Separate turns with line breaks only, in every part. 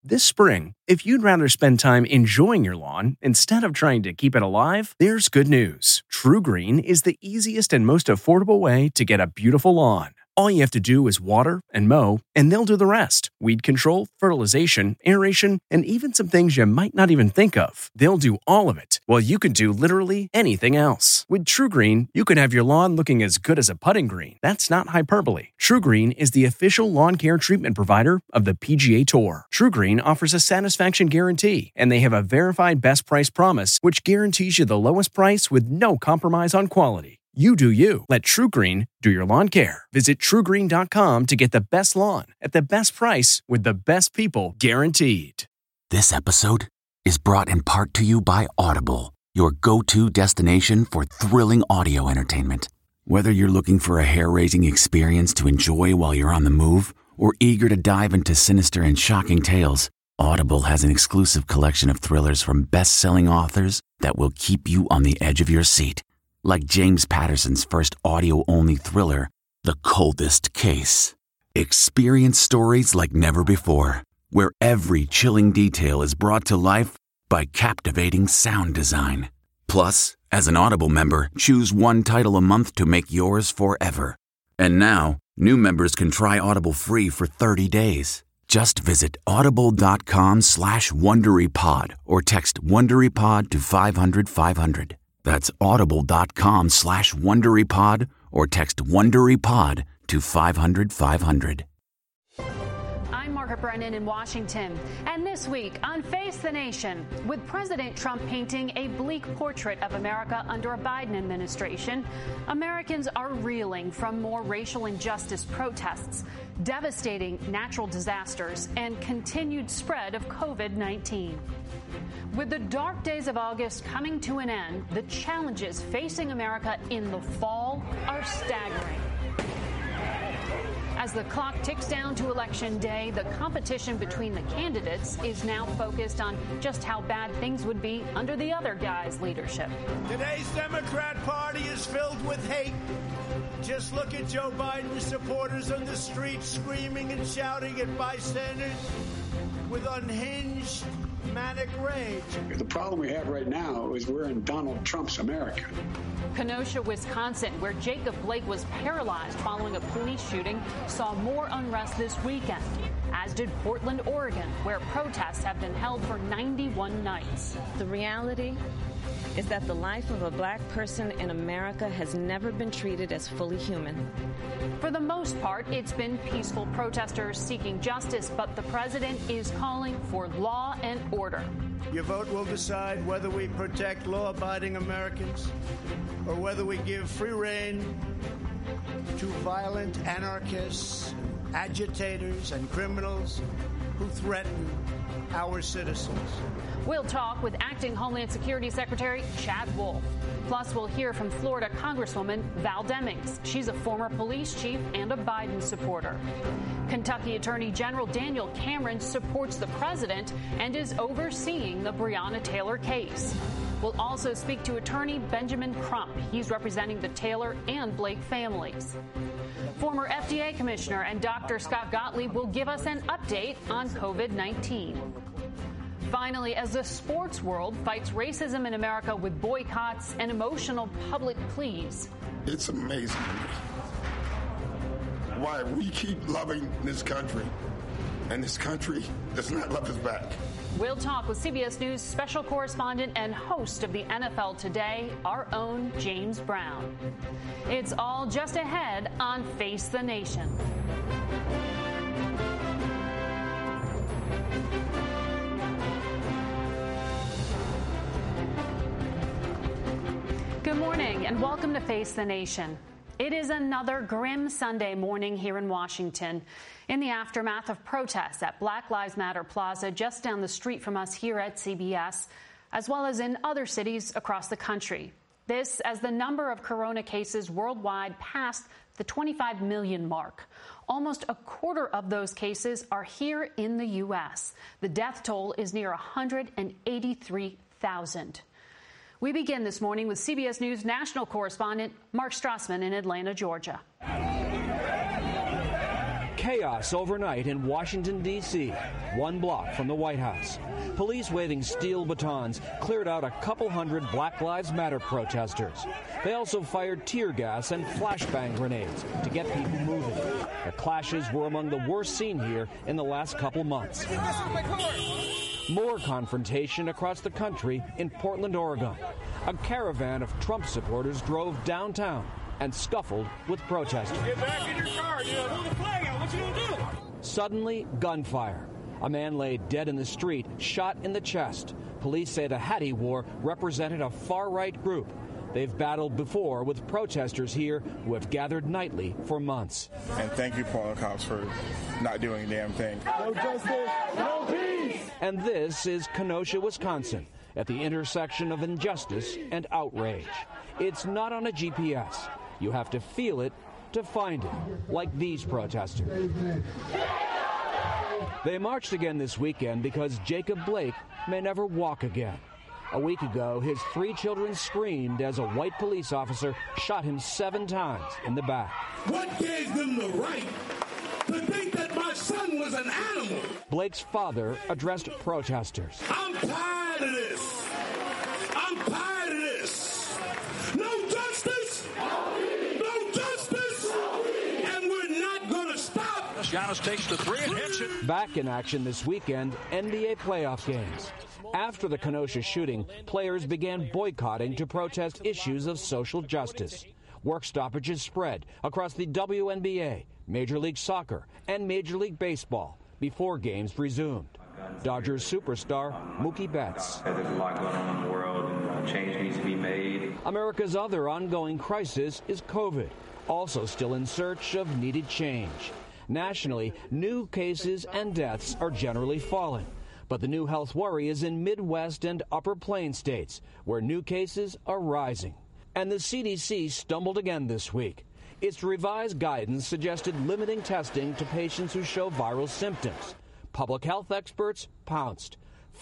This spring, if you'd rather spend time enjoying your lawn instead of trying to keep it alive, there's good news. TruGreen is the easiest and most affordable way to get a beautiful lawn. All you have to do is water and mow, and they'll do the rest. Weed control, fertilization, aeration, and even some things you might not even think of. They'll do all of it, while you can do literally anything else. With TruGreen, you can have your lawn looking as good as a putting green. That's not hyperbole. TruGreen is the official lawn care treatment provider of the PGA Tour. TruGreen offers a satisfaction guarantee, and they have a verified best price promise, which guarantees you the lowest price with no compromise on quality. You do you. Let TruGreen do your lawn care. Visit TruGreen.com to get the best lawn at the best price with the best people guaranteed.
This episode is brought in part to you by Audible, your go-to destination for thrilling audio entertainment. Whether you're looking for a hair-raising experience to enjoy while you're on the move or eager to dive into sinister and shocking tales, Audible has an exclusive collection of thrillers from best-selling authors that will keep you on the edge of your seat. Like James Patterson's first audio-only thriller, The Coldest Case. Experience stories like never before, where every chilling detail is brought to life by captivating sound design. Plus, as an Audible member, choose one title a month to make yours forever. And now, new members can try Audible free for 30 days. Just visit audible.com/WonderyPod or text WonderyPod to 500-500. That's audible.com/WonderyPod or text WonderyPod to 500-500.
I'm Margaret Brennan in Washington. And this week on Face the Nation, with President Trump painting a bleak portrait of America under a Biden administration, Americans are reeling from more racial injustice protests, devastating natural disasters, and continued spread of COVID-19. With the dark days of August coming to an end, the challenges facing America in the fall are staggering. As the clock ticks down to Election Day, the competition between the candidates is now focused on just how bad things would be under the other guy's leadership.
Today's Democrat Party is filled with hate. Just look at Joe Biden's supporters on the streets screaming and shouting at bystanders with unhinged, manic rage.
The problem we have right now is we're in Donald Trump's America.
Kenosha, Wisconsin, where Jacob Blake was paralyzed following a police shooting, saw more unrest this weekend, as did Portland, Oregon, where protests have been held for 91 nights.
The reality is that the life of a black person in America has never been treated as fully human.
For the most part, it's been peaceful protesters seeking justice, but the president is calling for law and order.
Your vote will decide whether we protect law-abiding Americans or whether we give free rein to violent anarchists, agitators, and criminals who threaten our citizens.
We'll talk with Acting Homeland Security Secretary Chad Wolf. Plus, we'll hear from Florida Congresswoman Val Demings. She's a former police chief and a Biden supporter. Kentucky Attorney General Daniel Cameron supports the president and is overseeing the Breonna Taylor case. We'll also speak to attorney Benjamin Crump. He's representing the Taylor and Blake families. Former FDA Commissioner and Dr. Scott Gottlieb will give us an update on COVID-19. Finally, as the sports world fights racism in America with boycotts and emotional public pleas.
It's amazing to me why we keep loving this country, and this country does not love us back.
We'll talk with CBS News special correspondent and host of the NFL Today, our own James Brown. It's all just ahead on Face the Nation. Good morning and welcome to Face the Nation. It is another grim Sunday morning here in Washington in the aftermath of protests at Black Lives Matter Plaza just down the street from us here at CBS, as well as in other cities across the country. This as the number of corona cases worldwide passed the 25 million mark. Almost a quarter of those cases are here in the U.S. The death toll is near 183,000. We begin this morning with CBS News national correspondent Mark Strassman in Atlanta, Georgia.
Chaos overnight in Washington, D.C., 1 block from the White House. Police waving steel batons cleared out a couple hundred Black Lives Matter protesters. They also fired tear gas and flashbang grenades to get people moving. The clashes were among the worst seen here in the last couple months. More confrontation across the country in Portland, Oregon. A caravan of Trump supporters drove downtown and scuffled with protesters.
Get back in your car, dude. Hold the flag out. What you gonna do?
Suddenly, gunfire. A man lay dead in the street, shot in the chest. Police say the hat he wore represented a far-right group. They've battled before with protesters here who have gathered nightly for months.
And thank you, Portland cops, for not doing a damn thing. No justice, no peace.
And this is Kenosha, Wisconsin, at the intersection of injustice and outrage. It's not on a GPS. You have to feel it to find it, like these protesters. They marched again this weekend because Jacob Blake may never walk again. A week ago, his 3 children screamed as a white police officer shot him 7 times in the back.
What gave them the right to think that my son was an animal?
Blake's father addressed protesters.
I'm tired of this. I'm tired of this. No justice. No justice. And we're not going to stop.
Giannis takes the 3 and hits it.
Back in action this weekend, NBA playoff games. After the Kenosha shooting, players began boycotting to protest issues of social justice. Work stoppages spread across the WNBA, Major League Soccer, and Major League Baseball before games resumed. Dodgers superstar Mookie Betts.
There's a lot going on in the world, and change needs to be made.
America's other ongoing crisis is COVID, also still in search of needed change. Nationally, new cases and deaths are generally falling. But the new health worry is in Midwest and Upper Plains states, where new cases are rising. And the CDC stumbled again this week. Its revised guidance suggested limiting testing to patients who show viral symptoms. Public health experts pounced.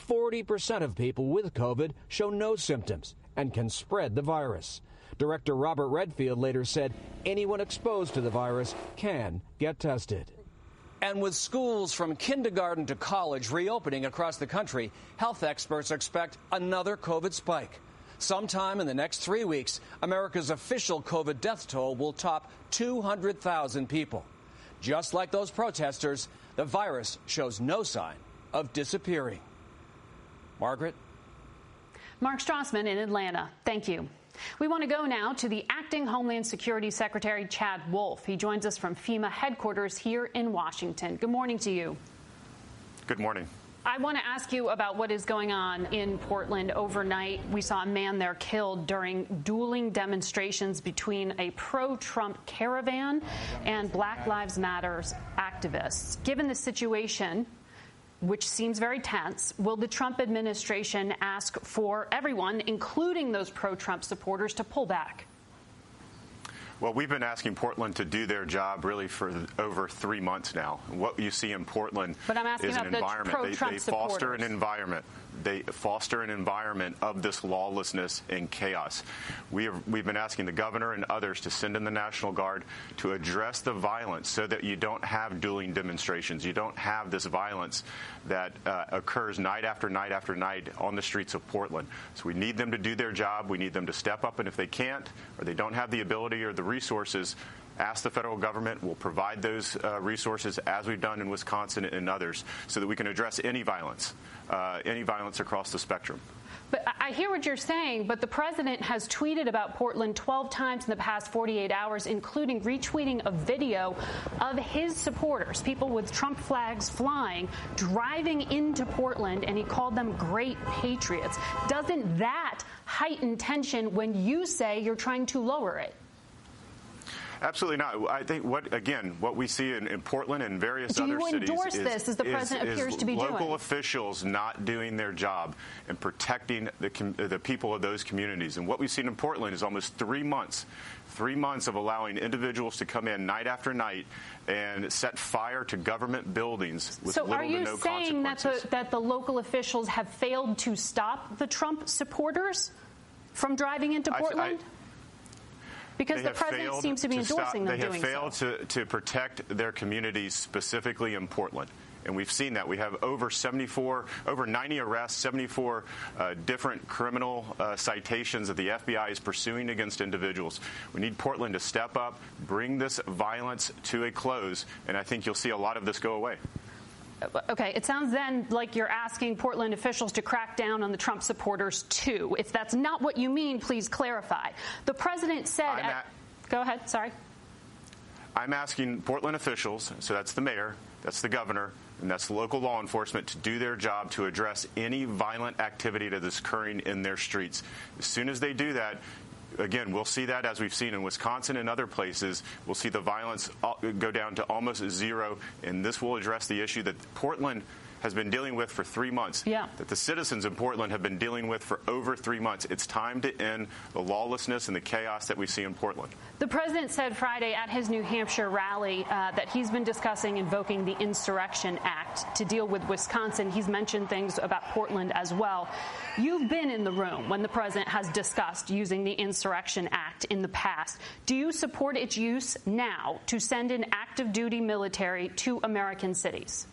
40% of people with COVID show no symptoms and can spread the virus. Director Robert Redfield later said anyone exposed to the virus can get tested. And with schools from kindergarten to college reopening across the country, health experts expect another COVID spike. Sometime in the next 3 weeks, America's official COVID death toll will top 200,000 people. Just like those protesters, the virus shows no sign of disappearing. Margaret?
Mark Strassman in Atlanta. Thank you. We want to go now to the acting Homeland Security Secretary, Chad Wolf. He joins us from FEMA headquarters here in Washington. Good morning to you.
Good morning.
I want to ask you about what is going on in Portland overnight. We saw a man there killed during dueling demonstrations between a pro-Trump caravan and Black Lives Matter activists. Given the situation, which seems very tense, will the Trump administration ask for everyone, including those pro-Trump supporters, to pull back?
Well, we've been asking Portland to do their job really for over 3 months now. What you see in Portland is an environment. They foster an environment. They foster an environment of this lawlessness and chaos. We've been asking the governor and others to send in the National Guard to address the violence so that you don't have dueling demonstrations. You don't have this violence that occurs night after night after night on the streets of Portland. So we need them to do their job. We need them to step up. And if they can't, or they don't have the ability or the resources, ask the federal government. We'll provide those resources, as we've done in Wisconsin and others, so that we can address any violence across the spectrum.
But I hear what you're saying, but the president has tweeted about Portland 12 times in the past 48 hours, including retweeting a video of his supporters, people with Trump flags flying, driving into Portland, and he called them great patriots. Doesn't that heighten tension when you say you're trying to lower it?
Absolutely not. I think what we see in Portland and various other cities
endorse this, as the president appears to be doing?
Local officials not doing their job and protecting the people of those communities. And what we've seen in Portland is almost 3 months. 3 months of allowing individuals to come in night after night and set fire to government buildings with little to no consequences. So are you saying
that the local officials have failed to stop the Trump supporters from driving into Portland? Because the president seems to be endorsing them doing so.
They have failed to protect their communities, specifically in Portland. And we've seen that. We have over 90 arrests, 74 different criminal citations that the FBI is pursuing against individuals. We need Portland to step up, bring this violence to a close, and I think you'll see a lot of this go away.
Okay, it sounds then like you're asking Portland officials to crack down on the Trump supporters, too. If that's not what you mean, please clarify. The president said... Go ahead, sorry.
I'm asking Portland officials, so that's the mayor, that's the governor, and that's local law enforcement, to do their job to address any violent activity that is occurring in their streets. As soon as they do that, again, we'll see that, as we've seen in Wisconsin and other places. We'll see the violence go down to almost zero, and this will address the issue that Portland has been dealing with for 3 months, that the citizens in Portland have been dealing with for over 3 months. It's time to end the lawlessness and the chaos that we see in Portland.
The president said Friday at his New Hampshire rally that he's been discussing invoking the Insurrection Act to deal with Wisconsin. He's mentioned things about Portland as well. You've been in the room when the president has discussed using the Insurrection Act in the past. Do you support its use now to send in active duty military to American cities?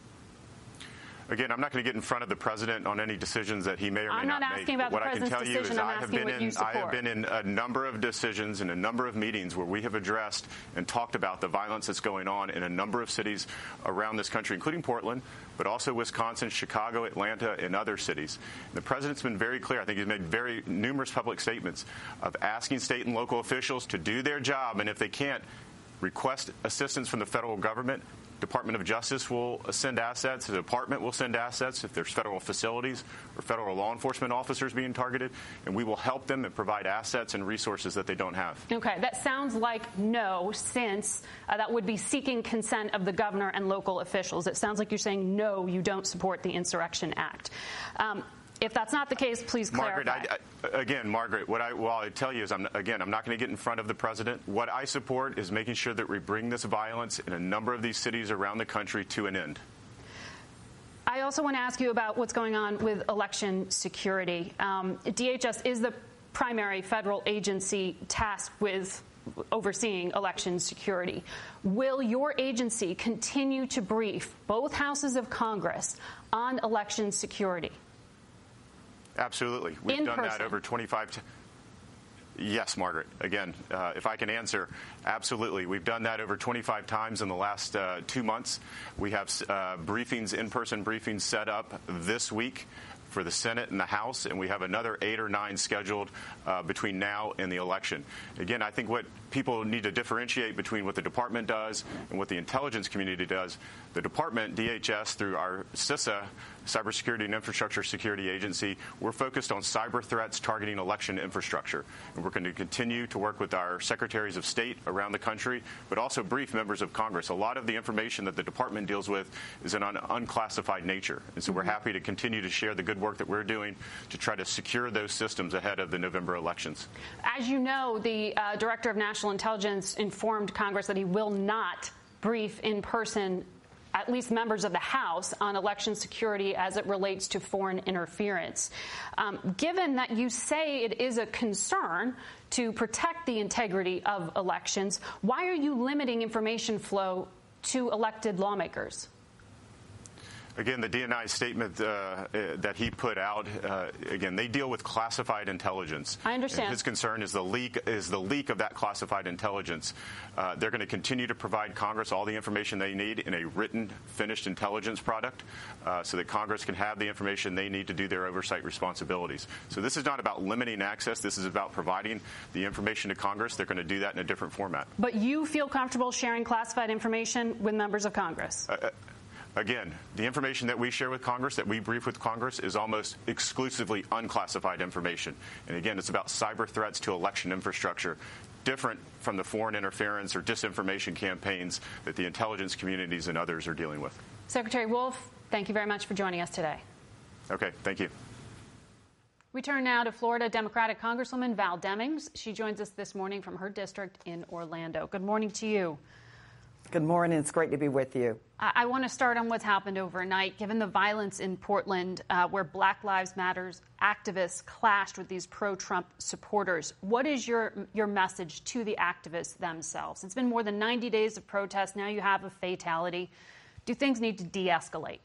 Again, I'm not going to get in front of the president on any decisions that he may or may not make.
I'm not asking about the president's decision. I'm asking what you support.
I have been in a number of decisions and a number of meetings where we have addressed and talked about the violence that's going on in a number of cities around this country, including Portland, but also Wisconsin, Chicago, Atlanta, and other cities. And the president's been very clear. I think he's made very numerous public statements of asking state and local officials to do their job, and if they can't, request assistance from the federal government. Department of Justice will send assets. The department will send assets if there's federal facilities or federal law enforcement officers being targeted, and we will help them and provide assets and resources that they don't have.
Okay, that sounds like no, since that would be seeking consent of the governor and local officials. It sounds like you're saying no, you don't support the Insurrection Act. If that's not the case, please clarify.
Margaret, what I tell you is, I'm not going to get in front of the president. What I support is making sure that we bring this violence in a number of these cities around the country to an end.
I also want to ask you about what's going on with election security. DHS is the primary federal agency tasked with overseeing election security. Will your agency continue to brief both houses of Congress on election security?
Absolutely. We've done that over 25 times. Yes, Margaret. Again, if I can answer, absolutely. We've done that over 25 times in the last 2 months. We have briefings, in-person briefings set up this week for the Senate and the House, and we have another 8 or 9 scheduled between now and the election. Again, I think what people need to differentiate between what the department does and what the intelligence community does. The department, DHS, through our CISA, Cybersecurity and Infrastructure Security Agency, we're focused on cyber threats targeting election infrastructure. And we're going to continue to work with our secretaries of state around the country, but also brief members of Congress. A lot of the information that the department deals with is an unclassified nature. And so we're happy to continue to share the good work that we're doing to try to secure those systems ahead of the November elections.
As you know, the Director of National Intelligence informed Congress that he will not brief in person at least members of the House on election security as it relates to foreign interference. Given that you say it is a concern to protect the integrity of elections, why are you limiting information flow to elected lawmakers?
Again, the DNI statement that he put out, again, they deal with classified intelligence.
I understand.
And his concern is the leak of that classified intelligence. They're going to continue to provide Congress all the information they need in a written, finished intelligence product so that Congress can have the information they need to do their oversight responsibilities. So this is not about limiting access. This is about providing the information to Congress. They're going to do that in a different format.
But you feel comfortable sharing classified information with members of Congress?
Again, the information that we share with Congress, that we brief with Congress, is almost exclusively unclassified information. And again, it's about cyber threats to election infrastructure, different from the foreign interference or disinformation campaigns that the intelligence communities and others are dealing with.
Secretary Wolf, thank you very much for joining us today.
Okay, thank you.
We turn now to Florida Democratic Congresswoman Val Demings. She joins us this morning from her district in Orlando. Good morning to you.
Good morning. It's great to be with you.
I want to start on what's happened overnight. Given the violence in Portland, where Black Lives Matter activists clashed with these pro-Trump supporters, what is your message to the activists themselves? It's been more than 90 days of protest. Now you have a fatality. Do things need to de-escalate?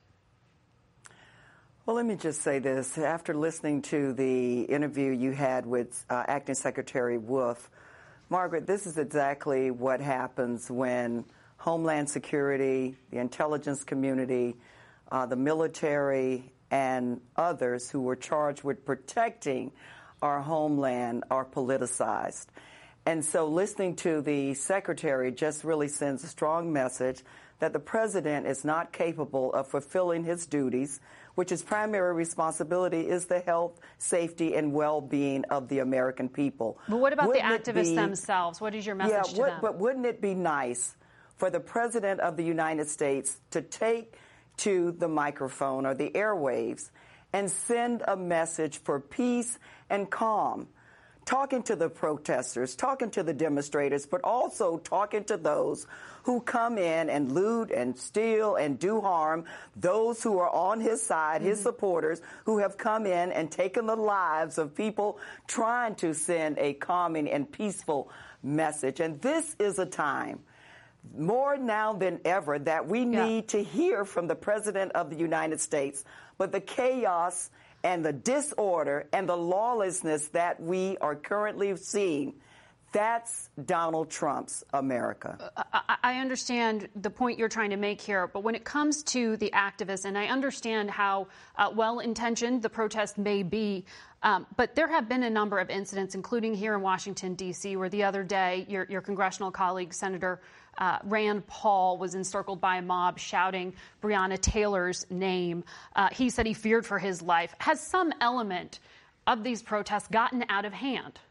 Well, let me just say this. After listening to the interview you had with Acting Secretary Wolf, Margaret, this is exactly what happens when Homeland Security, the intelligence community, the military, and others who were charged with protecting our homeland are politicized. And so listening to the secretary just really sends a strong message that the president is not capable of fulfilling his duties, which his primary responsibility is the health, safety, and well-being of the American people.
But what about the activists themselves? What is your message to them?
But wouldn't it be nice for the President of the United States to take to the microphone or the airwaves and send a message for peace and calm, talking to the protesters, talking to the demonstrators, but also talking to those who come in and loot and steal and do harm, those who are on his side, his supporters, who have come in and taken the lives of people trying to send a calming and peaceful message. And this is a time, more now than ever, that we need to hear from the President of the United States. But the chaos and the disorder and the lawlessness that we are currently seeing, that's Donald Trump's America.
I understand the point you're trying to make here, but when it comes to the activists, and I understand how well-intentioned the protest may be, but there have been a number of incidents, including here in Washington, D.C., where the other day your congressional colleague, Senator Rand Paul, was encircled by a mob shouting Breonna Taylor's name. He said he feared for his life. Has some element of these protests gotten out of hand?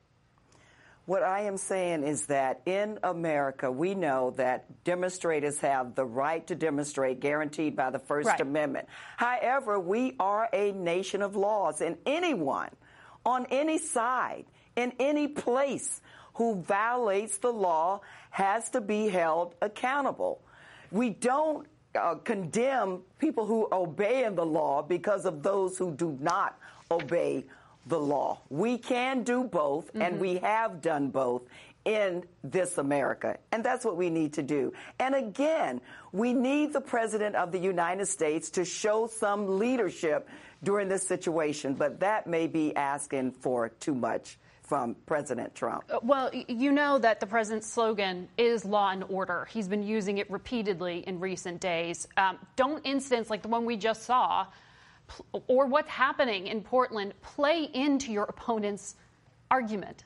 What I am saying is that in America, we know that demonstrators have the right to demonstrate guaranteed by the First Amendment. However, we are a nation of laws, and anyone on any side, in any place, who violates the law has to be held accountable. We don't condemn people who obey the law because of those who do not obey the law. We can do both, and we have done both in this America, and that's what we need to do. And again, we need the President of the United States to show some leadership during this situation, but that may be asking for too much from President Trump.
Well, you know that the president's slogan is law and order. He's been using it repeatedly in recent days. Don't incidents like the one we just saw or what's happening in Portland play into your opponent's argument?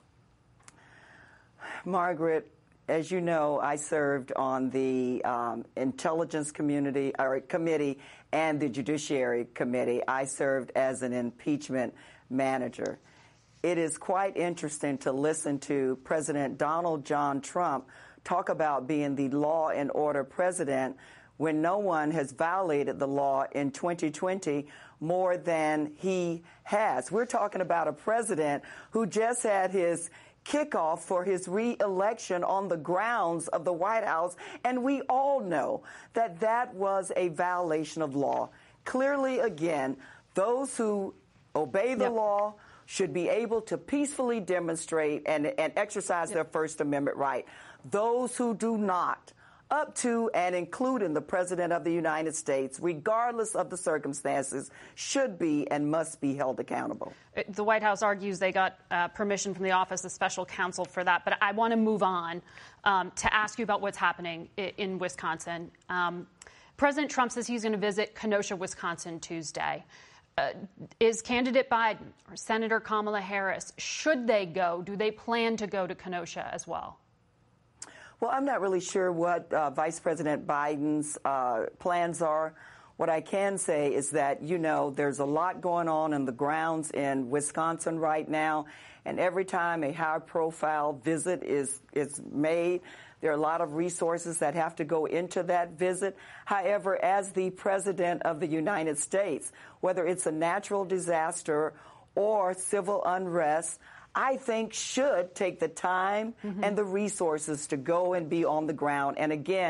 Margaret, as you know, I served on the Intelligence Committee and the Judiciary Committee. I served as an impeachment manager. It is quite interesting to listen to President Donald John Trump talk about being the law and order president when no one has violated the law in 2020 more than he has. We're talking about a president who just had his kickoff for his re-election on the grounds of the White House, and we all know that that was a violation of law. Clearly, again, those who obey the law should be able to peacefully demonstrate and exercise their First Amendment right. Those who do not, up to and including the President of the United States, regardless of the circumstances, should be and must be held accountable.
The White House argues they got permission from the Office of Special Counsel for that, but I want to move on to ask you about what's happening in Wisconsin. President Trump says he's going to visit Kenosha, Wisconsin, Tuesday. Is candidate Biden or Senator Kamala Harris, should they go? Do they plan to go to Kenosha as well?
Well, I'm not really sure what Vice President Biden's plans are. What I can say is that, you know, there's a lot going on in the grounds in Wisconsin right now, and every time a high-profile visit is made, there are a lot of resources that have to go into that visit. However, as the President of the United States, whether it's a natural disaster or civil unrest, I think should take the time and the resources to go and be on the ground and, again,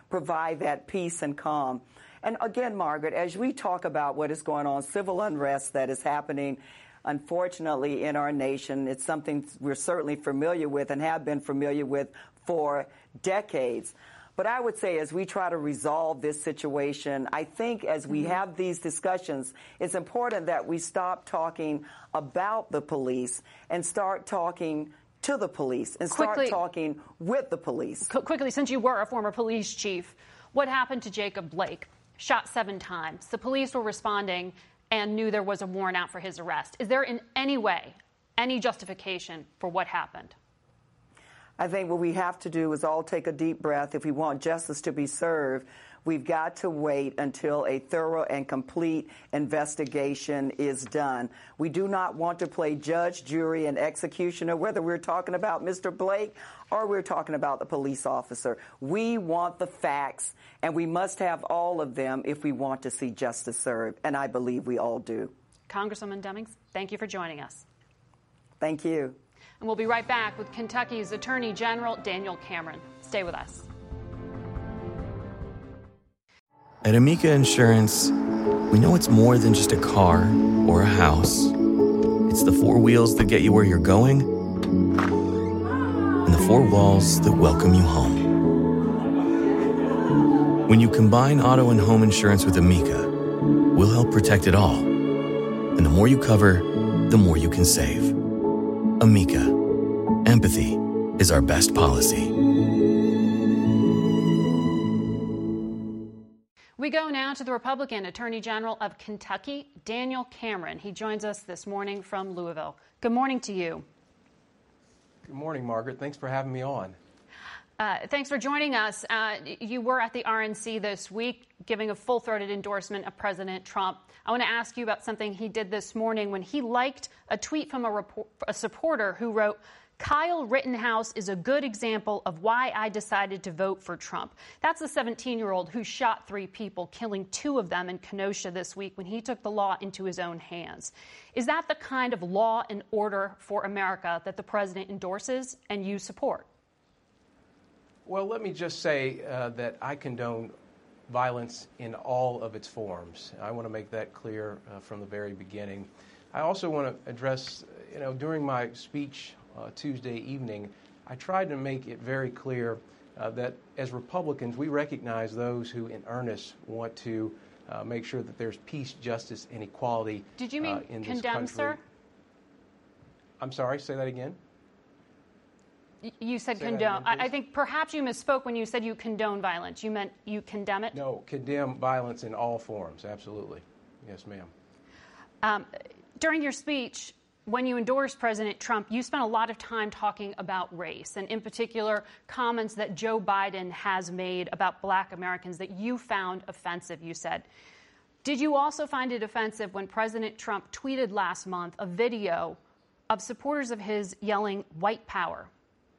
provide that peace and calm. And again, Margaret, as we talk about what is going on, civil unrest that is happening, unfortunately, in our nation, it's something we're certainly familiar with and have been familiar with for decades. But I would say as we try to resolve this situation, I think as we have these discussions, it's important that we stop talking about the police and start talking to the police and start talking with the police.
Quickly, since you were a former police chief, what happened to Jacob Blake? Shot 7 times. The police were responding and knew there was a warrant out for his arrest. Is there in any way any justification for what happened?
I think what we have to do is all take a deep breath. If we want justice to be served, we've got to wait until a thorough and complete investigation is done. We do not want to play judge, jury, and executioner, whether we're talking about Mr. Blake or we're talking about the police officer. We want the facts, and we must have all of them if we want to see justice served, and I believe we all do.
Congresswoman Demings, thank you for joining us.
Thank you.
And we'll be right back with Kentucky's Attorney General Daniel Cameron. Stay with us.
At Amica Insurance, we know it's more than just a car or a house. It's the 4 wheels that get you where you're going and the 4 walls that welcome you home. When you combine auto and home insurance with Amica, we'll help protect it all. And the more you cover, the more you can save. Amica. Empathy is our best policy.
We go now to the Republican Attorney General of Kentucky, Daniel Cameron. He joins us this morning from Louisville. Good morning to you.
Good morning, Margaret. Thanks for having me on.
Thanks for joining us. You were at the RNC this week giving a full-throated endorsement of President Trump. I want to ask you about something he did this morning when he liked a tweet from a supporter who wrote, "Kyle Rittenhouse is a good example of why I decided to vote for Trump." That's the 17-year-old who shot 3 people, killing 2 of them in Kenosha this week when he took the law into his own hands. Is that the kind of law and order for America that the president endorses and you support?
Well, let me just say that I condone violence in all of its forms. I want to make that clear from the very beginning. I also want to address, during my speech Tuesday evening, I tried to make it very clear that as Republicans, we recognize those who in earnest want to make sure that there's peace, justice, and equality in this country.
Did you mean condemn, sir?
I'm sorry, say that again?
You said condone. I think perhaps you misspoke when you said you condone violence. You meant you condemn it?
No, condemn violence in all forms, absolutely. Yes, ma'am.
During your speech, when you endorsed President Trump, you spent a lot of time talking about race, and in particular, comments that Joe Biden has made about Black Americans that you found offensive, you said. Did you also find it offensive when President Trump tweeted last month a video of supporters of his yelling, "White Power"?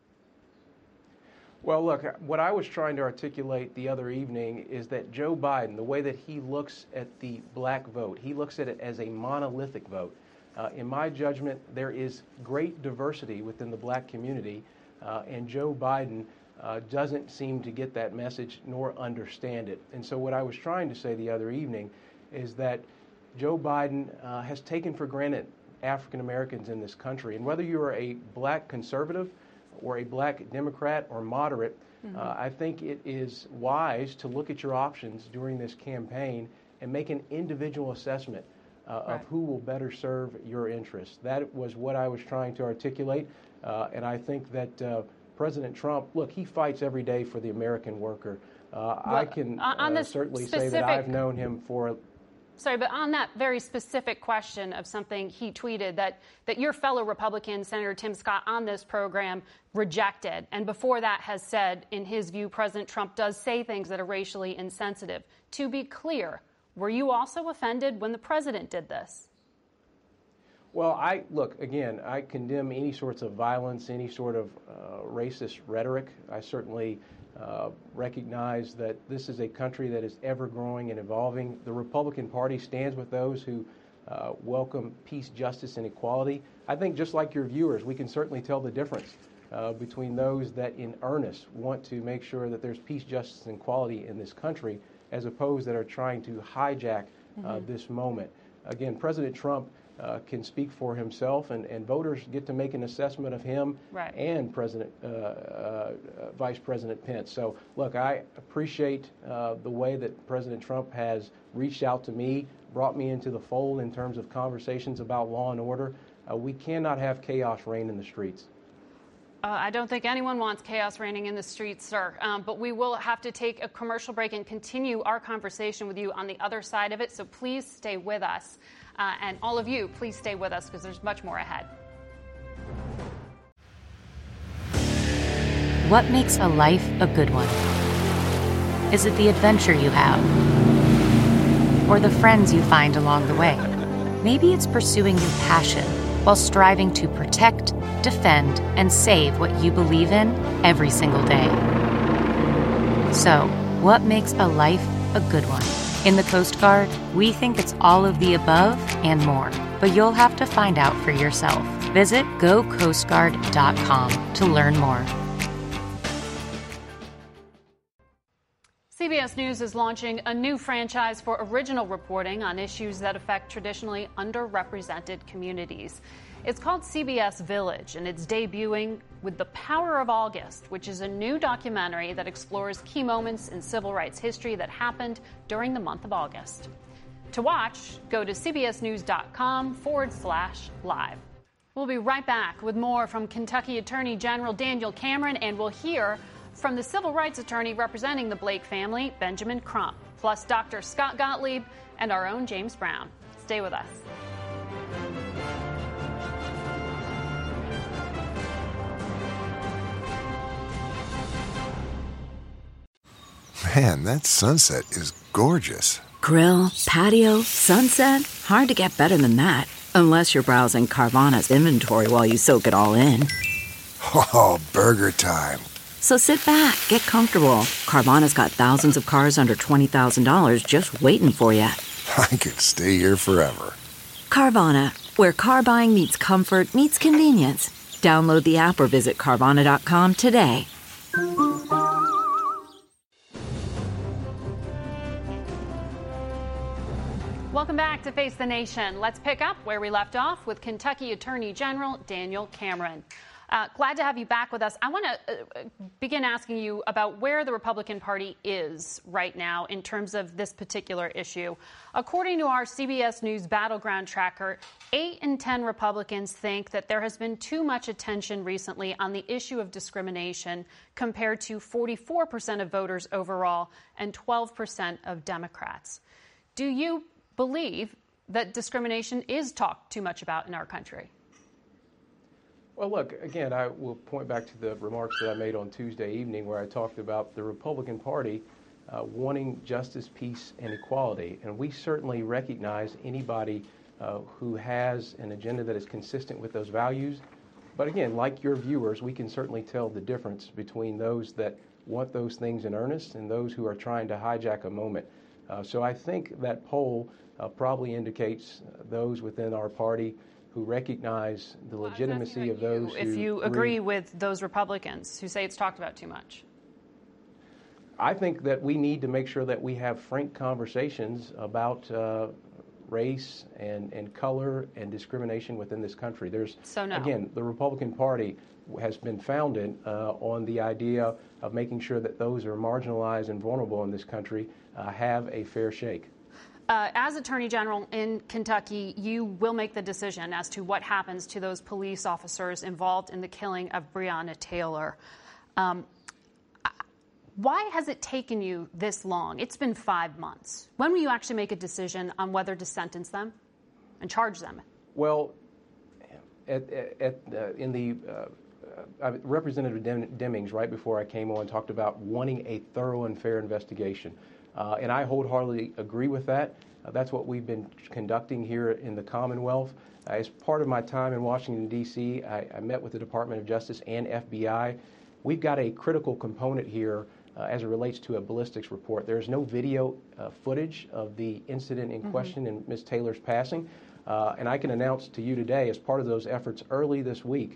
Well, look, what I was trying to articulate the other evening is that Joe Biden, the way that he looks at the black vote, he looks at it as a monolithic vote. In my judgment, there is great diversity within the black community, and Joe Biden doesn't seem to get that message nor understand it. And so what I was trying to say the other evening is that Joe Biden has taken for granted African Americans in this country. And whether you're a black conservative or a black Democrat or moderate, I think it is wise to look at your options during this campaign and make an individual assessment of who will better serve your interests. That was what I was trying to articulate, and I think that President Trump, look, he fights every day for the American worker. I can certainly say that I've known him for...
Sorry, but on that very specific question of something he tweeted that your fellow Republican, Senator Tim Scott, on this program rejected, and before that has said, in his view, President Trump does say things that are racially insensitive. To be clear, were you also offended when the president did this?
Well, look, again, I condemn any sorts of violence, any sort of racist rhetoric. I certainly recognize that this is a country that is ever growing and evolving. The Republican Party stands with those who welcome peace, justice, and equality. I think just like your viewers, we can certainly tell the difference between those that in earnest want to make sure that there's peace, justice, and equality in this country, as opposed that are trying to hijack this moment. Again, President Trump can speak for himself, and voters get to make an assessment of him and Vice President Pence. So, look, I appreciate the way that President Trump has reached out to me, brought me into the fold in terms of conversations about law and order. We cannot have chaos reign in the streets.
I don't think anyone wants chaos reigning in the streets, sir. But we will have to take a commercial break and continue our conversation with you on the other side of it. So please stay with us. And all of you, please stay with us because there's much more ahead.
What makes a life a good one? Is it the adventure you have? Or the friends you find along the way? Maybe it's pursuing your passion while striving to protect, defend, and save what you believe in every single day. So, what makes a life a good one? In the Coast Guard, we think it's all of the above and more, but you'll have to find out for yourself. Visit gocoastguard.com to learn more.
CBS News is launching a new franchise for original reporting on issues that affect traditionally underrepresented communities. It's called CBS Village, and it's debuting with The Power of August, which is a new documentary that explores key moments in civil rights history that happened during the month of August. To watch, go to cbsnews.com/live. We'll be right back with more from Kentucky Attorney General Daniel Cameron, and we'll hear from the civil rights attorney representing the Blake family, Benjamin Crump, plus Dr. Scott Gottlieb and our own James Brown. Stay with us.
Man, that sunset is gorgeous.
Grill, patio, sunset. Hard to get better than that. Unless you're browsing Carvana's inventory while you soak it all in.
Oh, burger time.
So sit back, get comfortable. Carvana's got thousands of cars under $20,000 just waiting for you.
I could stay here forever.
Carvana, where car buying meets comfort meets convenience. Download the app or visit Carvana.com today.
Welcome back to Face the Nation. Let's pick up where we left off with Kentucky Attorney General Daniel Cameron. Glad to have you back with us. I want to begin asking you about where the Republican Party is right now in terms of this particular issue. According to our CBS News Battleground Tracker, 8 in 10 Republicans think that there has been too much attention recently on the issue of discrimination, compared to 44% of voters overall and 12% of Democrats. Do you believe that discrimination is talked too much about in our country?
Well, look, again, I will point back to the remarks that I made on Tuesday evening where I talked about the Republican Party wanting justice, peace, and equality. And we certainly recognize anybody who has an agenda that is consistent with those values. But again, like your viewers, we can certainly tell the difference between those that want those things in earnest and those who are trying to hijack a moment. So I think that poll probably indicates those within our party who recognize the legitimacy of those who...
If you agree with those Republicans who say it's talked about too much.
I think that we need to make sure that we have frank conversations about race and color and discrimination within this country. Again, the Republican Party has been founded on the idea of making sure that those who are marginalized and vulnerable in this country have a fair shake.
As Attorney General in Kentucky, you will make the decision as to what happens to those police officers involved in the killing of Breonna Taylor. Why has it taken you this long? It's been 5 months. When will you actually make a decision on whether to sentence them and charge them?
Well, Representative Demings, right before I came on, talked about wanting a thorough and fair investigation. And I wholeheartedly agree with that. That's what we've been conducting here in the Commonwealth. As part of my time in Washington, D.C., I met with the Department of Justice and FBI. We've got a critical component here as it relates to a ballistics report. There's no video footage of the incident in question in Ms. Taylor's passing. And I can announce to you today, as part of those efforts early this week,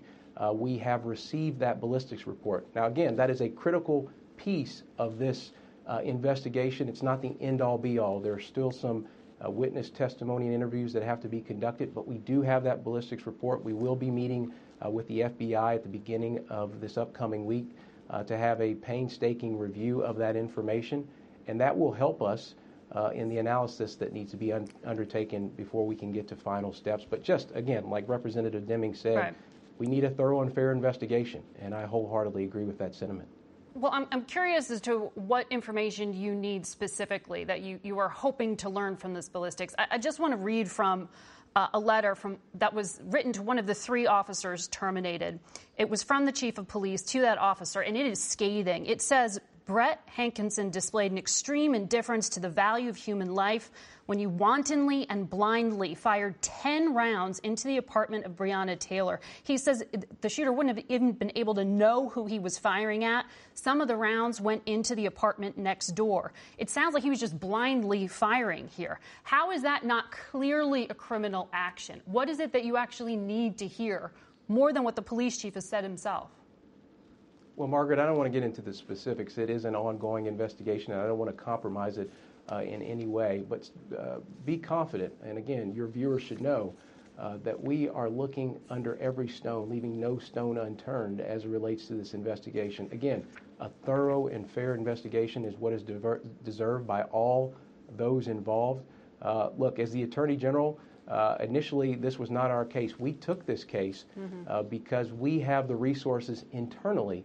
we have received that ballistics report. Now, again, that is a critical piece of this investigation. It's not the end-all, be-all. There are still some witness testimony and interviews that have to be conducted, but we do have that ballistics report. We will be meeting with the FBI at the beginning of this upcoming week to have a painstaking review of that information, and that will help us in the analysis that needs to be undertaken before we can get to final steps. But just, again, like Representative Deming said, right, we need a thorough and fair investigation, and I wholeheartedly agree with that sentiment.
Well, I'm curious as to what information you need specifically that you are hoping to learn from this ballistics. I just want to read from a letter that was written to one of the 3 officers terminated. It was from the chief of police to that officer, and it is scathing. It says, Brett Hankinson displayed an extreme indifference to the value of human life when you wantonly and blindly fired 10 rounds into the apartment of Breonna Taylor. He says the shooter wouldn't have even been able to know who he was firing at. Some of the rounds went into the apartment next door. It sounds like he was just blindly firing here. How is that not clearly a criminal action? What is it that you actually need to hear more than what the police chief has said himself?
Well, Margaret, I don't want to get into the specifics. It is an ongoing investigation, and I don't want to compromise it in any way. But be confident, and again, your viewers should know that we are looking under every stone, leaving no stone unturned as it relates to this investigation. Again, a thorough and fair investigation is what is deserved by all those involved. Look, as the Attorney General, initially this was not our case. We took this case because we have the resources internally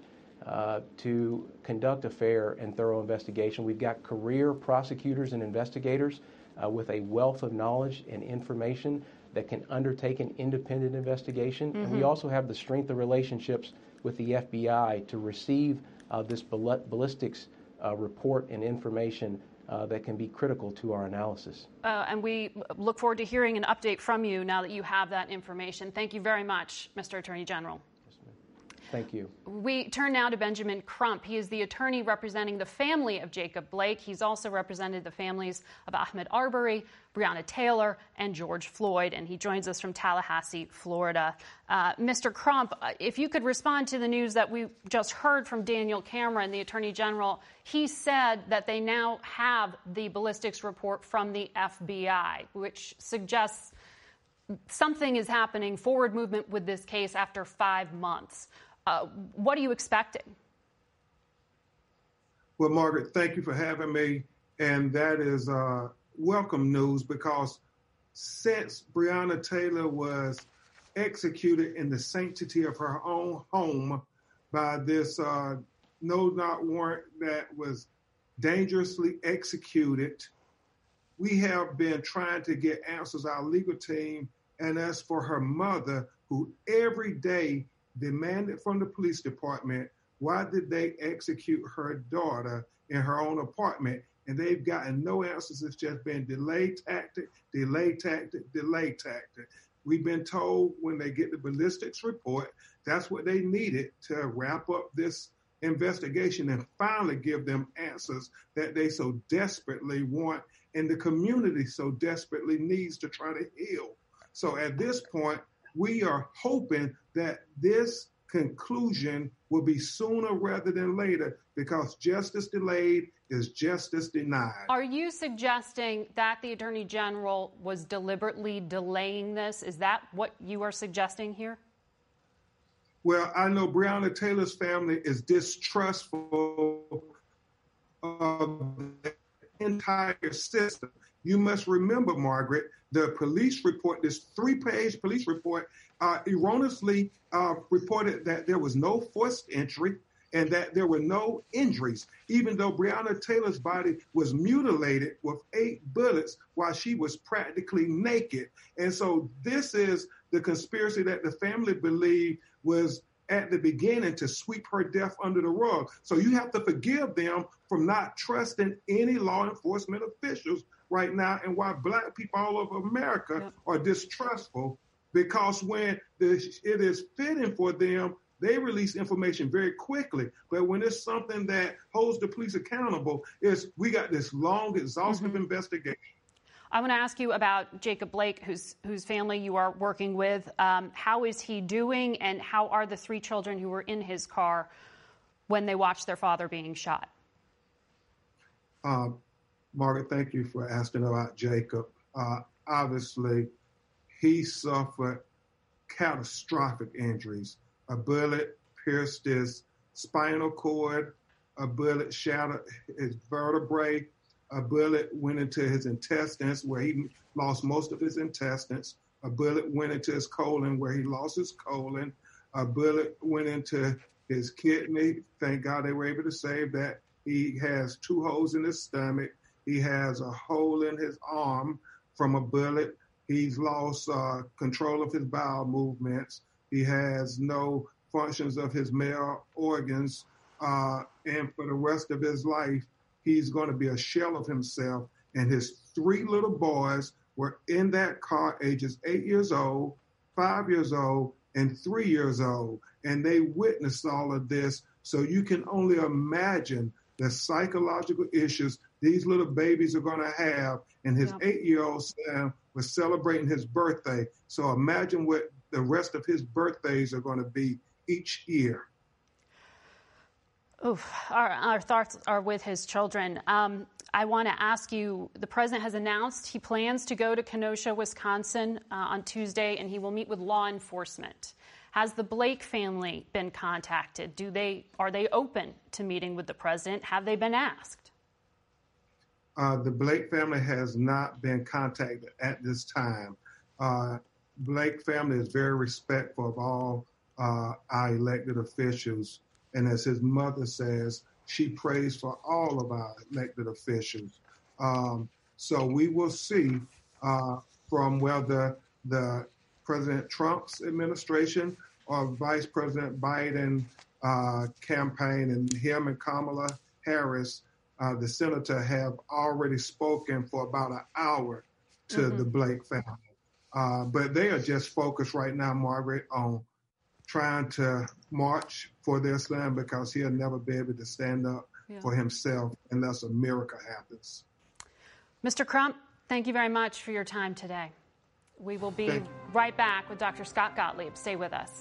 to conduct a fair and thorough investigation. We've got career prosecutors and investigators with a wealth of knowledge and information that can undertake an independent investigation. And we also have the strength of relationships with the FBI to receive this ballistics report and information that can be critical to our analysis.
And we look forward to hearing an update from you now that you have that information. Thank you very much, Mr. Attorney General.
Thank you.
We turn now to Benjamin Crump. He is the attorney representing the family of Jacob Blake. He's also represented the families of Ahmaud Arbery, Breonna Taylor, and George Floyd, and he joins us from Tallahassee, Florida. Mr. Crump, if you could respond to the news that we just heard from Daniel Cameron, the Attorney General. He said that they now have the ballistics report from the FBI, which suggests something is happening, forward movement with this case after 5 months. What are you expecting?
Well, Margaret, thank you for having me. And that is welcome news, because since Breonna Taylor was executed in the sanctity of her own home by this no-knock warrant that was dangerously executed, we have been trying to get answers, our legal team, and as for her mother, who every day demanded from the police department, why did they execute her daughter in her own apartment? And they've gotten no answers. It's just been delay tactic, delay tactic, delay tactic. We've been told when they get the ballistics report, that's what they needed to wrap up this investigation and finally give them answers that they so desperately want and the community so desperately needs to try to heal. So at this point, we are hoping that this conclusion will be sooner rather than later, because justice delayed is justice denied.
Are you suggesting that the Attorney General was deliberately delaying this? Is that what you are suggesting here?
Well, I know Breonna Taylor's family is distrustful of the entire system. You must remember, Margaret, the police report, this 3-page police report, erroneously reported that there was no forced entry and that there were no injuries, even though Breonna Taylor's body was mutilated with 8 bullets while she was practically naked. And so this is the conspiracy that the family believed was at the beginning to sweep her death under the rug. So you have to forgive them from not trusting any law enforcement officials right now, and why Black people all over America are distrustful, because when it is fitting for them, they release information very quickly. But when it's something that holds the police accountable, we got this long, exhaustive investigation.
I want to ask you about Jacob Blake, whose family you are working with. How is he doing, and how are the 3 children who were in his car when they watched their father being shot?
Margaret, thank you for asking about Jacob. Obviously, he suffered catastrophic injuries. A bullet pierced his spinal cord, a bullet shattered his vertebrae, a bullet went into his intestines where he lost most of his intestines, a bullet went into his colon where he lost his colon, a bullet went into his kidney. Thank God they were able to save that. He has 2 holes in his stomach. He has a hole in his arm from a bullet. He's lost control of his bowel movements. He has no functions of his male organs. And for the rest of his life, he's going to be a shell of himself. And his 3 little boys were in that car, ages 8 years old, 5 years old, and 3 years old. And they witnessed all of this. So you can only imagine the psychological issues these little babies are going to have. And his 8-year-old son was celebrating his birthday. So imagine what the rest of his birthdays are going to be each year.
Oof, our thoughts are with his children. I want to ask you, the president has announced he plans to go to Kenosha, Wisconsin on Tuesday, and he will meet with law enforcement. Has the Blake family been contacted? Are they open to meeting with the president? Have they been asked?
The Blake family has not been contacted at this time. Blake family is very respectful of all our elected officials. And as his mother says, she prays for all of our elected officials. So we will see from whether the President Trump's administration or Vice President Biden campaign and him and Kamala Harris, the senator, have already spoken for about an hour to the Blake family. But they are just focused right now, Margaret, on trying to march for their son because he'll never be able to stand up for himself unless a miracle happens.
Mr. Crump, thank you very much for your time today. We will be right back with Dr. Scott Gottlieb. Stay with us.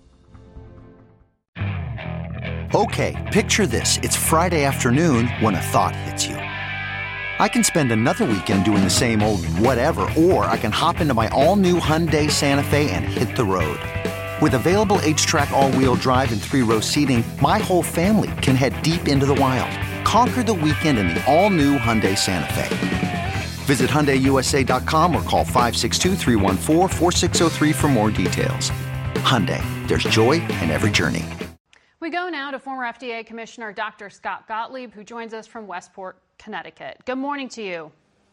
Okay, picture this. It's Friday afternoon when a thought hits you. I can spend another weekend doing the same old whatever, or I can hop into my all-new Hyundai Santa Fe and hit the road. With available H-Track all-wheel drive and 3-row seating, my whole family can head deep into the wild. Conquer the weekend in the all-new Hyundai Santa Fe. Visit HyundaiUSA.com or call 562-314-4603 for more details. Hyundai, there's joy in every journey.
We go now to former FDA Commissioner Dr. Scott Gottlieb, who joins us from Westport, Connecticut. Good morning to you.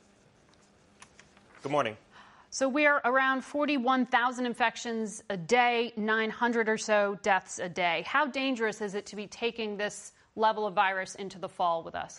Good morning.
So we're around 41,000 infections a day, 900 or so deaths a day. How dangerous is it to be taking this level of virus into the fall with us?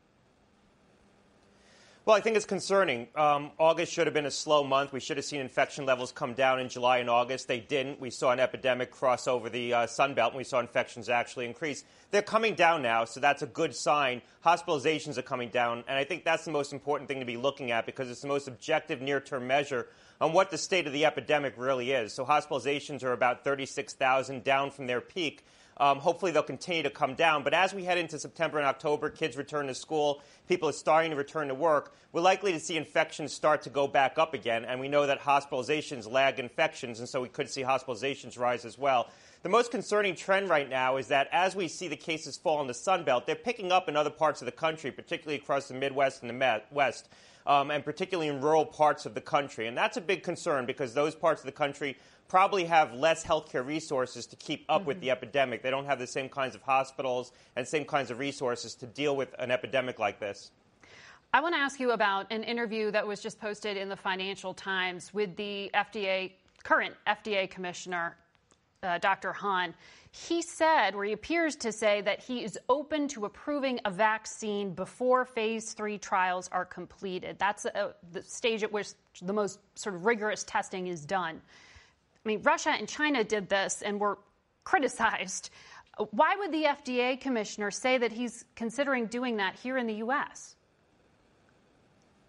Well, I think it's concerning. August should have been a slow month. We should have seen infection levels come down in July and August. They didn't. We saw an epidemic cross over the Sun Belt, and we saw infections actually increase. They're coming down now, so that's a good sign. Hospitalizations are coming down, and I think that's the most important thing to be looking at because it's the most objective near-term measure on what the state of the epidemic really is. So hospitalizations are about 36,000, down from their peak. Hopefully they'll continue to come down. But as we head into September and October, kids return to school, people are starting to return to work, we're likely to see infections start to go back up again. And we know that hospitalizations lag infections, and so we could see hospitalizations rise as well. The most concerning trend right now is that as we see the cases fall in the Sun Belt, they're picking up in other parts of the country, particularly across the Midwest and the West. And particularly in rural parts of the country. And that's a big concern because those parts of the country probably have less healthcare resources to keep up with the epidemic. They don't have the same kinds of hospitals and same kinds of resources to deal with an epidemic like this.
I want to ask you about an interview that was just posted in the Financial Times with the current FDA Commissioner, Dr. Hahn. He said, or he appears to say, that he is open to approving a vaccine before phase 3 trials are completed. That's the stage at which the most sort of rigorous testing is done. I mean, Russia and China did this and were criticized. Why would the FDA commissioner say that he's considering doing that here in the U.S.?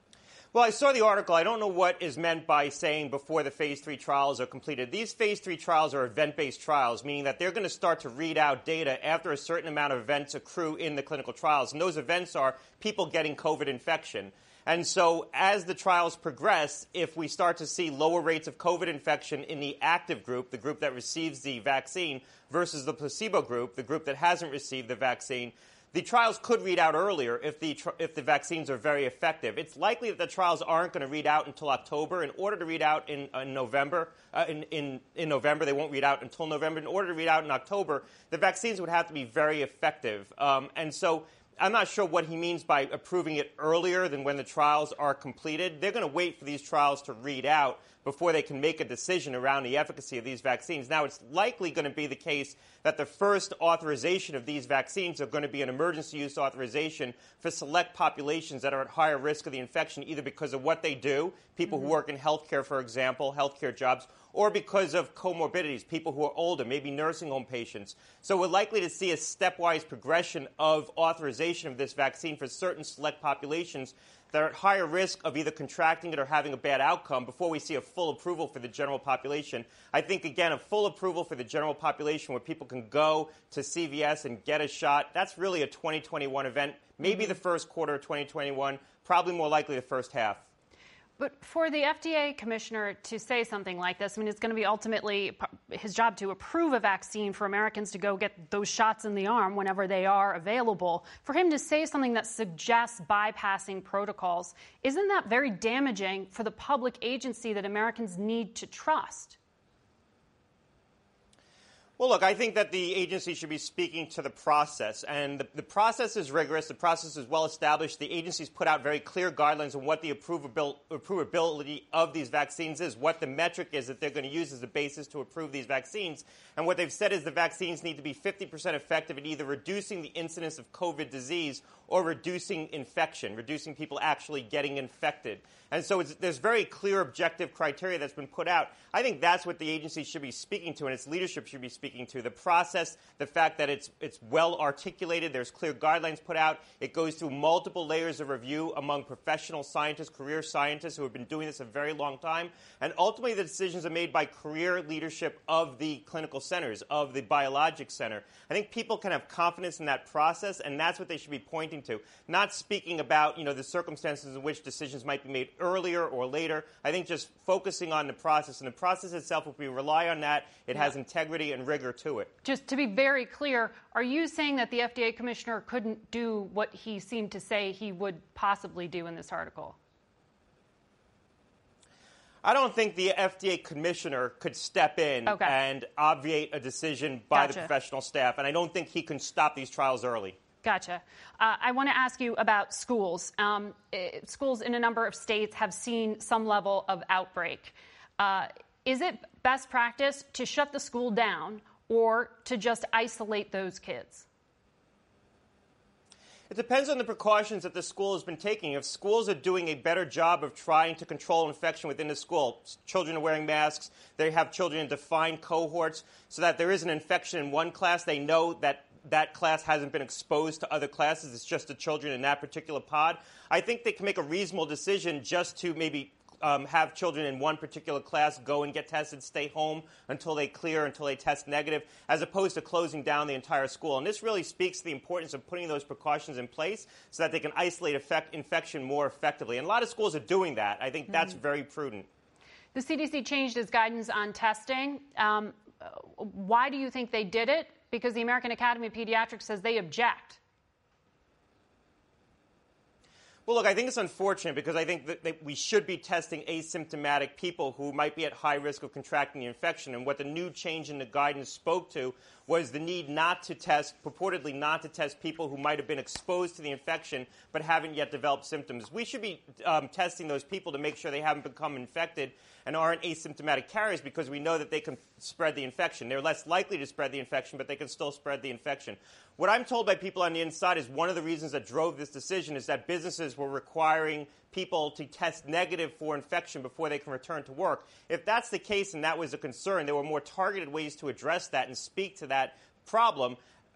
Well, I saw the article. I don't know what is meant by saying before the Phase 3 trials are completed. These Phase 3 trials are event-based trials, meaning that they're going to start to read out data after a certain amount of events accrue in the clinical trials. And those events are people getting COVID infection. And so as the trials progress, if we start to see lower rates of COVID infection in the active group, the group that receives the vaccine, versus the placebo group, the group that hasn't received the vaccine, the trials could read out earlier if the vaccines are very effective. It's likely that the trials aren't going to read out until October. In order to read out in November, in November, they won't read out until November. In order to read out in October, the vaccines would have to be very effective. And so I'm not sure what he means by approving it earlier than when the trials are completed. They're going to wait for these trials to read out before they can make a decision around the efficacy of these vaccines. Now, it's likely going to be the case that the first authorization of these vaccines are going to be an emergency use authorization for select populations that are at higher risk of the infection, either because of what they do, people who work in healthcare, for example, healthcare jobs, or because of comorbidities, people who are older, maybe nursing home patients. So we're likely to see a stepwise progression of authorization of this vaccine for certain select populations that are at higher risk of either contracting it or having a bad outcome before we see a full approval for the general population. I think, again, a full approval for the general population where people can go to CVS and get a shot, that's really a 2021 event, maybe the first quarter of 2021, probably more likely the first half.
But for the FDA commissioner to say something like this, I mean, it's going to be ultimately his job to approve a vaccine for Americans to go get those shots in the arm whenever they are available. For him to say something that suggests bypassing protocols, isn't that very damaging for the public agency that Americans need to trust?
Well, look, I think that the agency should be speaking to the process, and the process is rigorous. The process is well established. The agency's put out very clear guidelines on what the approvability of these vaccines is, what the metric is that they're going to use as the basis to approve these vaccines. And what they've said is the vaccines need to be 50% effective at either reducing the incidence of COVID disease or reducing infection, reducing people actually getting infected. And so there's very clear objective criteria that's been put out. I think that's what the agency should be speaking to and its leadership should be speaking to. The process, the fact that it's well articulated, there's clear guidelines put out. It goes through multiple layers of review among professional scientists, career scientists who have been doing this a very long time. And ultimately the decisions are made by career leadership of the clinical centers, of the biologics center. I think people can have confidence in that process, and that's what they should be pointing to. Not speaking about, the circumstances in which decisions might be made earlier or later. I think just focusing on the process. And the process itself, if we rely on that, it has integrity and rigor to it.
Just to be very clear, are you saying that the FDA commissioner couldn't do what he seemed to say he would possibly do in this article?
I don't think the FDA commissioner could step in and obviate a decision by the professional staff, and I don't think he can stop these trials early.
Gotcha. I want to ask you about schools. Schools in a number of states have seen some level of outbreak. Is it best practice to shut the school down or to just isolate those kids?
It depends on the precautions that the school has been taking. If schools are doing a better job of trying to control infection within the school, children are wearing masks, they have children in defined cohorts so that there is an infection in one class, they know that that class hasn't been exposed to other classes, it's just the children in that particular pod. I think they can make a reasonable decision just to maybe have children in one particular class go and get tested, stay home until they clear, until they test negative, as opposed to closing down the entire school. And this really speaks to the importance of putting those precautions in place so that they can isolate infection more effectively. And a lot of schools are doing that. I think that's very prudent.
The CDC changed its guidance on testing. Why do you think they did it? Because the American Academy of Pediatrics says they object.
Well, look, I think it's unfortunate because I think that we should be testing asymptomatic people who might be at high risk of contracting the infection. And what the new change in the guidance spoke to was the need not to test, purportedly not to test people who might have been exposed to the infection but haven't yet developed symptoms. We should be testing those people to make sure they haven't become infected and aren't asymptomatic carriers because we know that they can spread the infection. They're less likely to spread the infection, but they can still spread the infection. What I'm told by people on the inside is one of the reasons that drove this decision is that businesses were requiring people to test negative for infection before they can return to work. If that's the case and that was a concern, there were more targeted ways to address that and speak to that problem.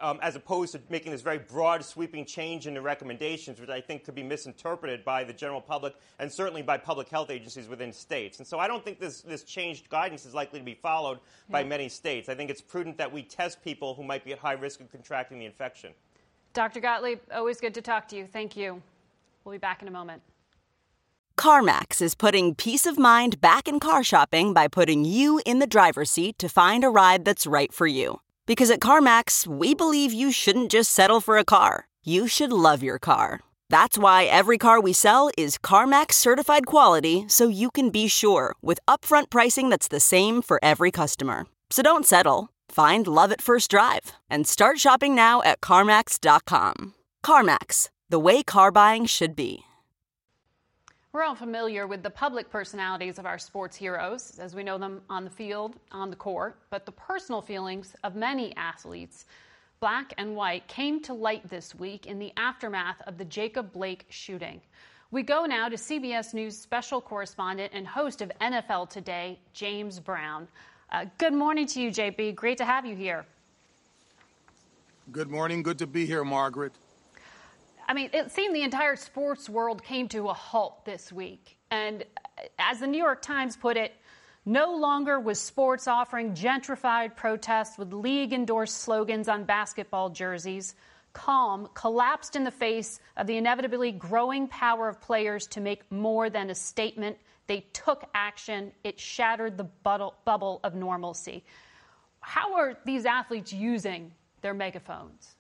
as opposed to making this very broad, sweeping change in the recommendations, which I think could be misinterpreted by the general public and certainly by public health agencies within states. And so I don't think this changed guidance is likely to be followed by many states. I think it's prudent that we test people who might be at high risk of contracting the infection.
Dr. Gottlieb, always good to talk to you. Thank you. We'll be back in a moment.
CarMax is putting peace of mind back in car shopping by putting you in the driver's seat to find a ride that's right for you. Because at CarMax, we believe you shouldn't just settle for a car. You should love your car. That's why every car we sell is CarMax certified quality, so you can be sure with upfront pricing that's the same for every customer. So don't settle. Find love at first drive and start shopping now at CarMax.com. CarMax, the way car buying should be.
We're all familiar with the public personalities of our sports heroes, as we know them on the field, on the court, but the personal feelings of many athletes, black and white, came to light this week in the aftermath of the Jacob Blake shooting. We go now to CBS News special correspondent and host of NFL Today, James Brown. Good morning to you, JB. Great to have you here.
Good morning. Good to be here, Margaret.
I mean, it seemed the entire sports world came to a halt this week. And as the New York Times put it, no longer was sports offering gentrified protests with league-endorsed slogans on basketball jerseys. Calm collapsed in the face of the inevitably growing power of players to make more than a statement. They took action. It shattered the bubble of normalcy. How are these athletes using their megaphones?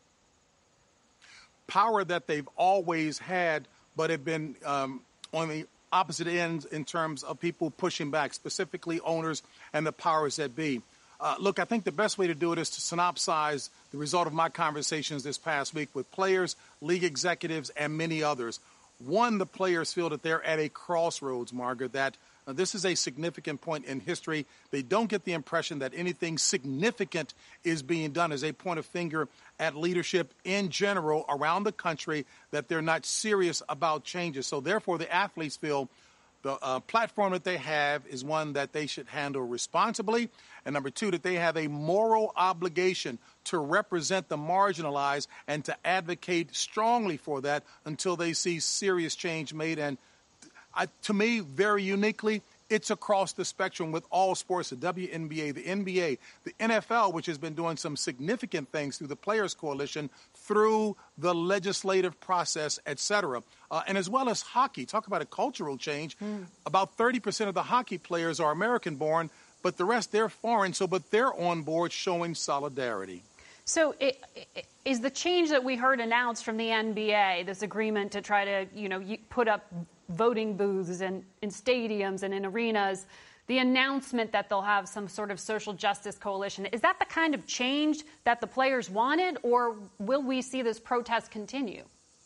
Power that they've always had, but have been on the opposite ends in terms of people pushing back, specifically owners and the powers that be. Look, I think the best way to do it is to synopsize the result of my conversations this past week with players, league executives, and many others. One, the players feel that they're at a crossroads, Margaret, that this is a significant point in history. They don't get the impression that anything significant is being done as they point a finger at leadership in general around the country, that they're not serious about changes. So therefore, the athletes feel the platform that they have is one that they should handle responsibly. And number two, that they have a moral obligation to represent the marginalized and to advocate strongly for that until they see serious change made. And to me, very uniquely, it's across the spectrum with all sports, the WNBA, the NBA, the NFL, which has been doing some significant things through the Players Coalition, through the legislative process, et cetera. And as well as hockey. Talk about a cultural change. About 30% of the hockey players are American-born, but the rest, they're foreign. But they're on board showing solidarity.
So is the change that we heard announced from the NBA, this agreement to try to, put up voting booths in stadiums and in arenas, the announcement that they'll have some sort of social justice coalition, is that the kind of change that the players wanted, or will we see this protest continue?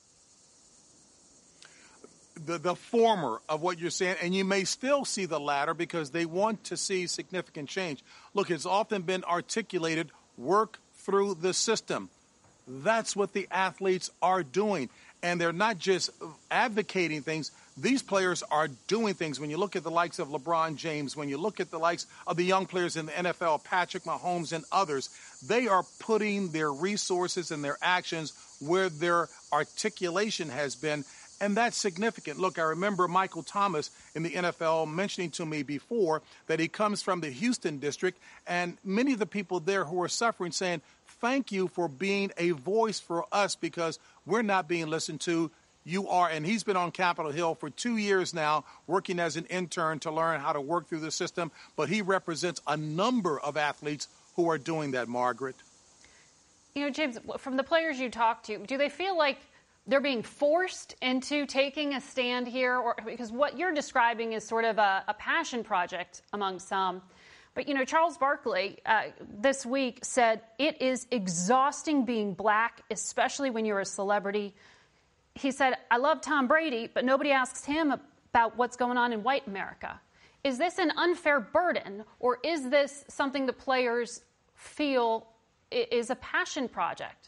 The former of what you're saying, and you may still see the latter because they want to see significant change. Look, it's often been articulated, work through the system. That's what the athletes are doing. And they're not just advocating things. These players are doing things. When you look at the likes of LeBron James, when you look at the likes of the young players in the NFL, Patrick Mahomes and others, they are putting their resources and their actions where their articulation has been. And that's significant. Look, I remember Michael Thomas in the NFL mentioning to me before that he comes from the Houston district, and many of the people there who are suffering saying, thank you for being a voice for us because we're not being listened to. You are, and he's been on Capitol Hill for 2 years now, working as an intern to learn how to work through the system. But he represents a number of athletes who are doing that, Margaret.
James, from the players you talk to, do they feel like they're being forced into taking a stand here? Or because what you're describing is sort of a passion project among some. But, Charles Barkley this week said, it is exhausting being black, especially when you're a celebrity. He said, I love Tom Brady, but nobody asks him about what's going on in white America. Is this an unfair burden, or is this something the players feel is a passion project?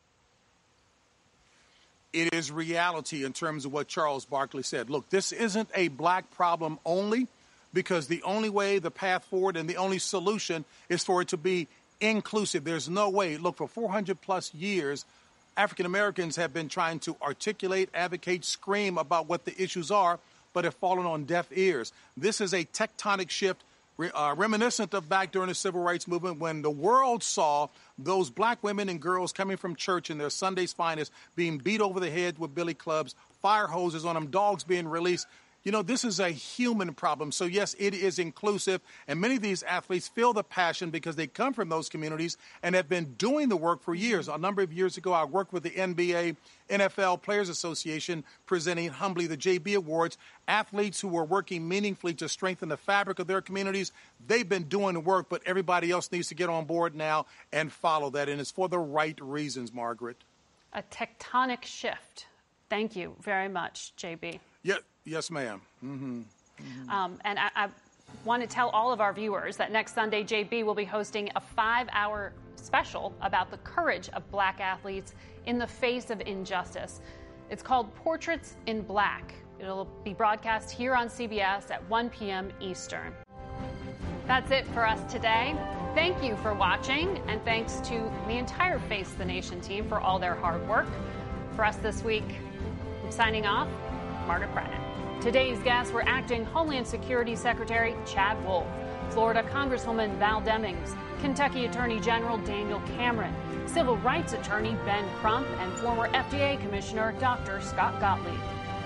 It is reality in terms of what Charles Barkley said. Look, this isn't a black problem only, because the only way, the path forward, and the only solution is for it to be inclusive. There's no way. Look, for 400 plus years, African Americans have been trying to articulate, advocate, scream about what the issues are, but have fallen on deaf ears. This is a tectonic shift reminiscent of back during the Civil Rights Movement when the world saw those black women and girls coming from church in their Sunday's finest being beat over the head with billy clubs, fire hoses on them, dogs being released. You know, this is a human problem. So, yes, it is inclusive. And many of these athletes feel the passion because they come from those communities and have been doing the work for years. A number of years ago, I worked with the NBA, NFL Players Association, presenting humbly the JB Awards. Athletes who were working meaningfully to strengthen the fabric of their communities, they've been doing the work, but everybody else needs to get on board now and follow that. And it's for the right reasons, Margaret.
A tectonic shift. Thank you very much, JB.
Yeah. Yes, ma'am. Mm-hmm. Mm-hmm.
And I want to tell all of our viewers that next Sunday, JB will be hosting a 5-hour special about the courage of black athletes in the face of injustice. It's called Portraits in Black. It'll be broadcast here on CBS at 1 p.m. Eastern. That's it for us today. Thank you for watching, and thanks to the entire Face the Nation team for all their hard work. For us this week, I'm signing off, Margaret Brennan. Today's guests were Acting Homeland Security Secretary Chad Wolf, Florida Congresswoman Val Demings, Kentucky Attorney General Daniel Cameron, Civil Rights Attorney Ben Crump, and former FDA Commissioner Dr. Scott Gottlieb.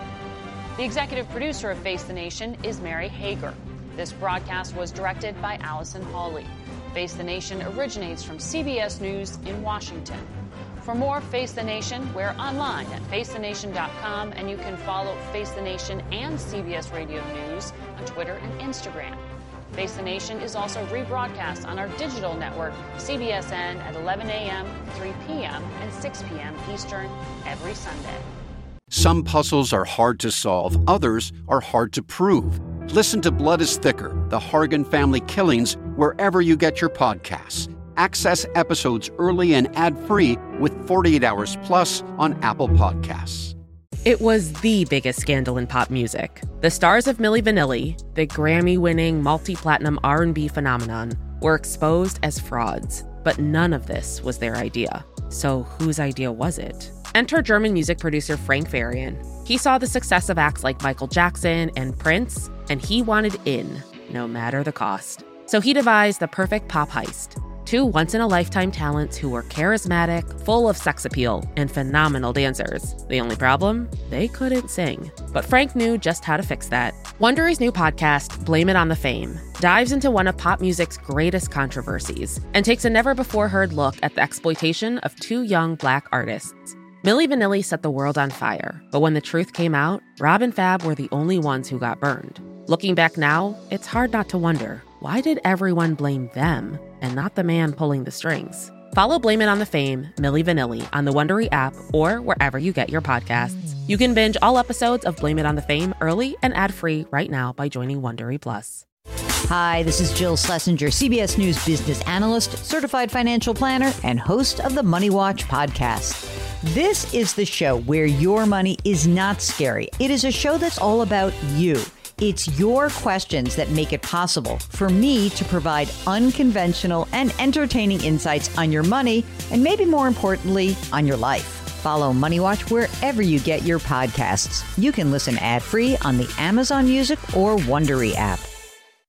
The executive producer of Face the Nation is Mary Hager. This broadcast was directed by Allison Hawley. Face the Nation originates from CBS News in Washington. For more Face the Nation, we're online at facethenation.com, and you can follow Face the Nation and CBS Radio News on Twitter and Instagram. Face the Nation is also rebroadcast on our digital network, CBSN, at 11 a.m., 3 p.m., and 6 p.m. Eastern every Sunday.
Some puzzles are hard to solve, others are hard to prove. Listen to Blood is Thicker, The Hargan Family Killings, wherever you get your podcasts. Access episodes early and ad-free with 48 Hours Plus on Apple Podcasts.
It was the biggest scandal in pop music. The stars of Milli Vanilli, the Grammy-winning multi-platinum R&B phenomenon, were exposed as frauds. But none of this was their idea. So whose idea was it? Enter German music producer Frank Farian. He saw the success of acts like Michael Jackson and Prince, and he wanted in, no matter the cost. So he devised the perfect pop heist. Two once-in-a-lifetime talents who were charismatic, full of sex appeal, and phenomenal dancers. The only problem? They couldn't sing. But Frank knew just how to fix that. Wondery's new podcast, Blame It on the Fame, dives into one of pop music's greatest controversies and takes a never-before-heard look at the exploitation of two young black artists. Milli Vanilli set the world on fire, but when the truth came out, Rob and Fab were the only ones who got burned. Looking back now, it's hard not to wonder, why did everyone blame them and not the man pulling the strings? Follow Blame It on the Fame, Milli Vanilli, on the Wondery app or wherever you get your podcasts. You can binge all episodes of Blame It on the Fame early and ad-free right now by joining Wondery Plus.
Hi, this is Jill Schlesinger, CBS News business analyst, certified financial planner, and host of the Money Watch podcast. This is the show where your money is not scary. It is a show that's all about you. It's your questions that make it possible for me to provide unconventional and entertaining insights on your money, and maybe more importantly, on your life. Follow Money Watch wherever you get your podcasts. You can listen ad-free on the Amazon Music or Wondery app.